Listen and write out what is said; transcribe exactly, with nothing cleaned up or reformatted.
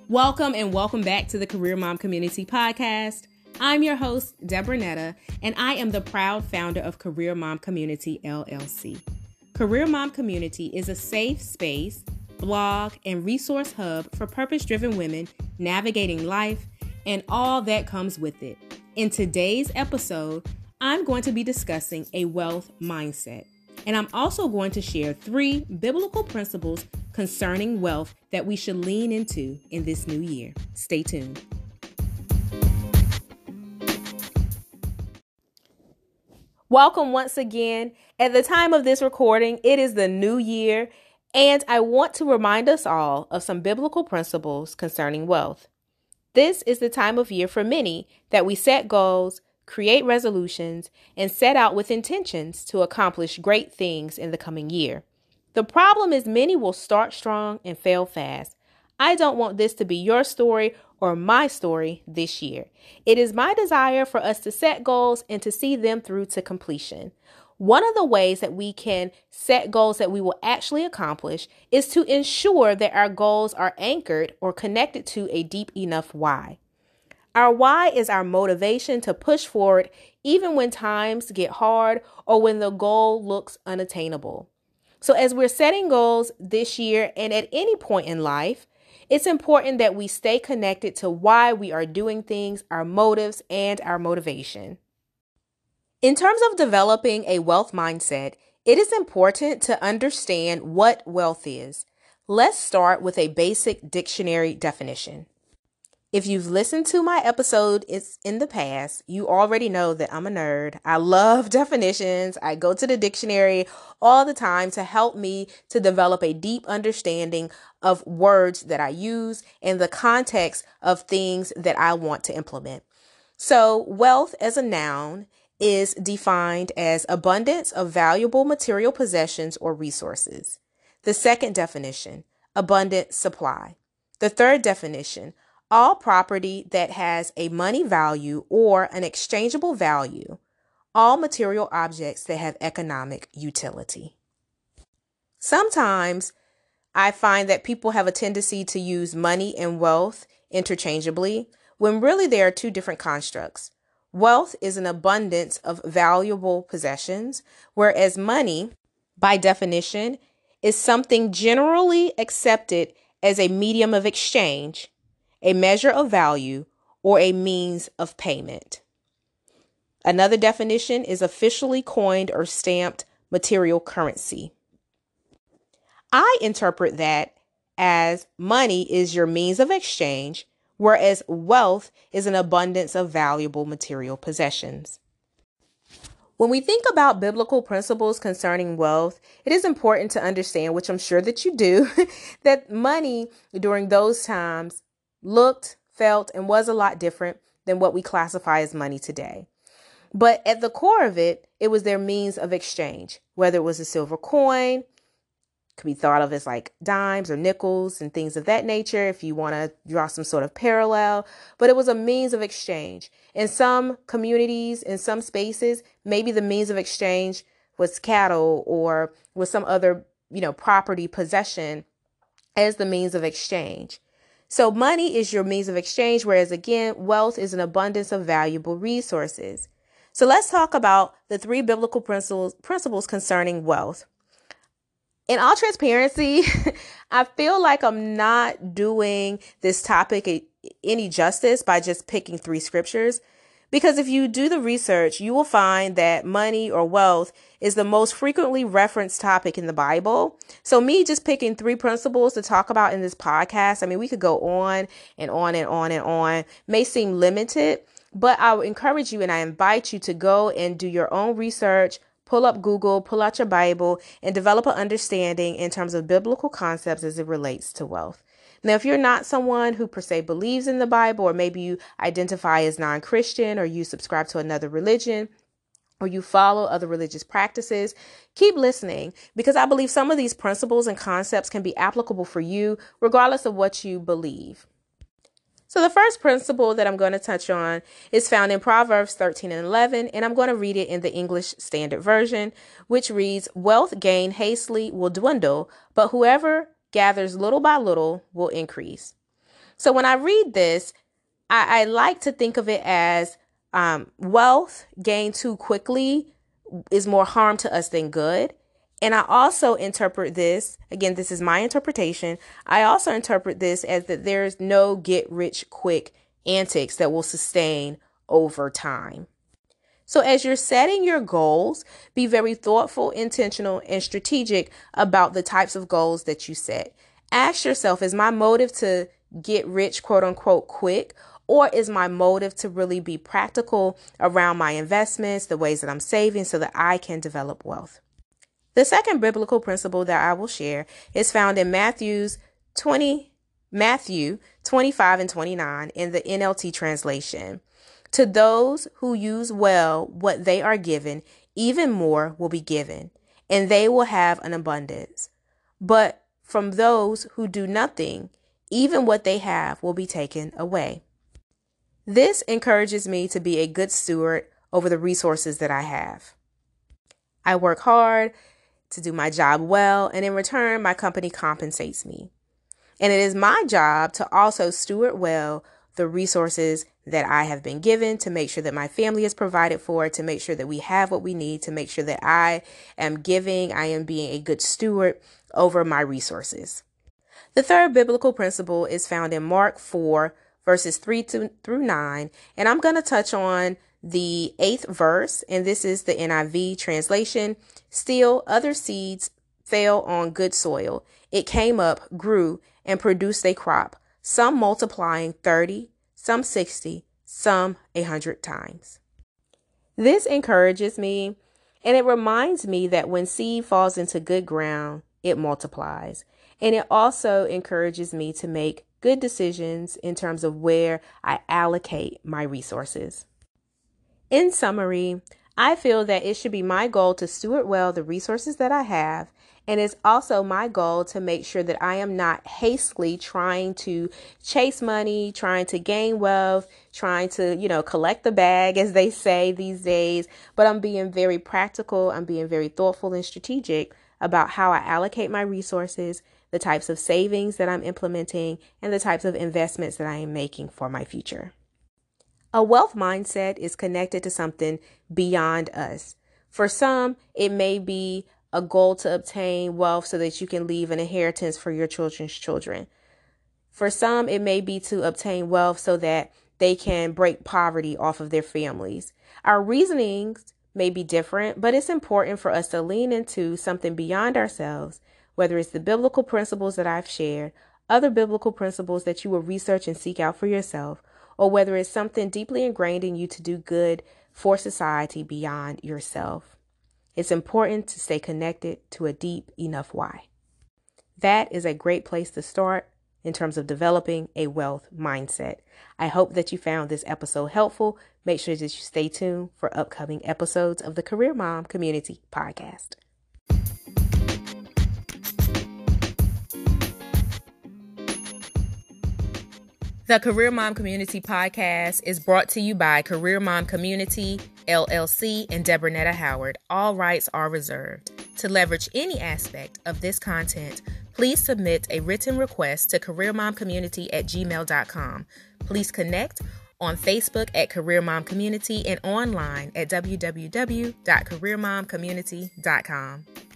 Welcome and welcome back to the Career Mom Community Podcast. I'm your host, Deborah Netta, and I am the proud founder of Career Mom Community, L L C. Career Mom Community is a safe space, blog, and resource hub for purpose-driven women navigating life and all that comes with it. In today's episode, I'm going to be discussing a wealth mindset, and I'm also going to share three biblical principles concerning wealth that we should lean into in this new year. Stay tuned. Welcome once again. At the time of this recording, it is the new year, and I want to remind us all of some biblical principles concerning wealth. This is the time of year for many that we set goals, create resolutions, and set out with intentions to accomplish great things in the coming year. The problem is many will start strong and fail fast. I don't want this to be your story or my story this year. It is my desire for us to set goals and to see them through to completion. One of the ways that we can set goals that we will actually accomplish is to ensure that our goals are anchored or connected to a deep enough why. Our why is our motivation to push forward even when times get hard or when the goal looks unattainable. So as we're setting goals this year and at any point in life, it's important that we stay connected to why we are doing things, our motives, and our motivation. In terms of developing a wealth mindset, it is important to understand what wealth is. Let's start with a basic dictionary definition. If you've listened to my episode it's in the past, you already know that I'm a nerd. I love definitions. I go to the dictionary all the time to help me to develop a deep understanding of words that I use and the context of things that I want to implement. So wealth as a noun is defined as abundance of valuable material possessions or resources. The second definition, abundant supply. The third definition, all property that has a money value or an exchangeable value. All material objects that have economic utility. Sometimes I find that people have a tendency to use money and wealth interchangeably when really they are two different constructs. Wealth is an abundance of valuable possessions, whereas money, by definition, is something generally accepted as a medium of exchange, a measure of value, or a means of payment. Another definition is officially coined or stamped material currency. I interpret that as money is your means of exchange, whereas wealth is an abundance of valuable material possessions. When we think about biblical principles concerning wealth, it is important to understand, which I'm sure that you do, that money during those times looked, felt, and was a lot different than what we classify as money today. But at the core of it, it was their means of exchange, whether it was a silver coin, could be thought of as like dimes or nickels and things of that nature, if you want to draw some sort of parallel. But it was a means of exchange. In some communities, in some spaces, maybe the means of exchange was cattle or was some other, you know, property possession as the means of exchange. So money is your means of exchange, whereas again, wealth is an abundance of valuable resources. So let's talk about the three biblical principles, principles concerning wealth. In all transparency, I feel like I'm not doing this topic any justice by just picking three scriptures. Because if you do the research, you will find that money or wealth is the most frequently referenced topic in the Bible. So me just picking three principles to talk about in this podcast, I mean, we could go on and on and on and on, may seem limited, but I would encourage you and I invite you to go and do your own research, pull up Google, pull out your Bible, and develop an understanding in terms of biblical concepts as it relates to wealth. Now, if you're not someone who per se believes in the Bible, or maybe you identify as non-Christian, or you subscribe to another religion, or you follow other religious practices, keep listening, because I believe some of these principles and concepts can be applicable for you, regardless of what you believe. So the first principle that I'm going to touch on is found in Proverbs thirteen and eleven, and I'm going to read it in the English Standard Version, which reads, "Wealth gained hastily will dwindle, but whoever gathers little by little will increase." So when I read this, I, I like to think of it as um, wealth gained too quickly is more harm to us than good. And I also interpret this, again, this is my interpretation. I also interpret this as that there's no get rich quick antics that will sustain over time. So as you're setting your goals, be very thoughtful, intentional, and strategic about the types of goals that you set. Ask yourself, is my motive to get rich, quote unquote, quick? Or is my motive to really be practical around my investments, the ways that I'm saving so that I can develop wealth? The second biblical principle that I will share is found in Matthew's twenty, Matthew twenty-five and twenty-nine in the N L T translation. To those who use well what they are given, even more will be given, and they will have an abundance. But from those who do nothing, even what they have will be taken away. This encourages me to be a good steward over the resources that I have. I work hard to do my job well, and in return, my company compensates me. And it is my job to also steward well the resources that I have been given, to make sure that my family is provided for, to make sure that we have what we need, to make sure that I am giving, I am being a good steward over my resources. The third biblical principle is found in Mark four, verses three to, through nine, and I'm going to touch on the eighth verse, and this is the N I V translation. Still, other seeds fell on good soil. It came up, grew, and produced a crop, some multiplying thirty, some sixty, some a hundred times. This encourages me, and it reminds me that when seed falls into good ground, it multiplies. And it also encourages me to make good decisions in terms of where I allocate my resources. In summary, I feel that it should be my goal to steward well the resources that I have, and it's also my goal to make sure that I am not hastily trying to chase money, trying to gain wealth, trying to, you know, collect the bag, as they say these days, but I'm being very practical, I'm being very thoughtful and strategic about how I allocate my resources, the types of savings that I'm implementing, and the types of investments that I am making for my future. A wealth mindset is connected to something beyond us. For some, it may be a goal to obtain wealth so that you can leave an inheritance for your children's children. For some, it may be to obtain wealth so that they can break poverty off of their families. Our reasonings may be different, but it's important for us to lean into something beyond ourselves, whether it's the biblical principles that I've shared, other biblical principles that you will research and seek out for yourself, or whether it's something deeply ingrained in you to do good for society beyond yourself. It's important to stay connected to a deep enough why. That is a great place to start in terms of developing a wealth mindset. I hope that you found this episode helpful. Make sure that you stay tuned for upcoming episodes of the Career Mom Community Podcast. The Career Mom Community Podcast is brought to you by Career Mom Community, L L C, and Debronetta Howard. All rights are reserved. To leverage any aspect of this content, please submit a written request to careermomcommunity at gmail dot com. Please connect on Facebook at Career Mom Community and online at w w w dot career mom community dot com.